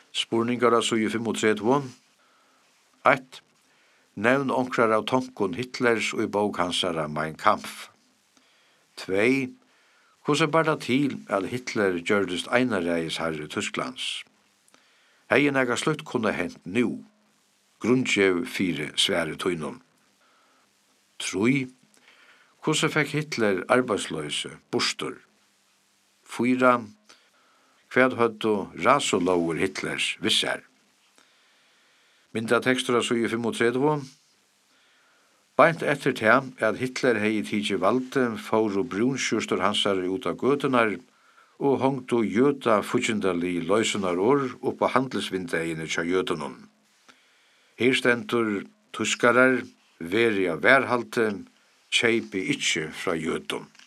Spurningar av 35. 1. Nevn onkrar av tonkon Hitlers og i bók hansara Mein Kampf. 2. Hvordan bar det til at Hitler gjørdest einarægis herre Tysklands? Hei nega slutt kunne hent nu. Grundsjev 4 svære tøynum. 3. Hvordan fikk Hitler arbeidsløse bostur? 4. Hva hødde rasolauer Hitlers visser? Mynda tekstur av 35. Beint etter til at Hitler hei tidsi valgte for og brunsjustur hansar ut av gøtunar og hongtu jöta fudjendali løysunar år og på handelsvindegene tja jötunum. Her stendur tuskarar, veri av værhalte, kjeipi ikkje fra jötum.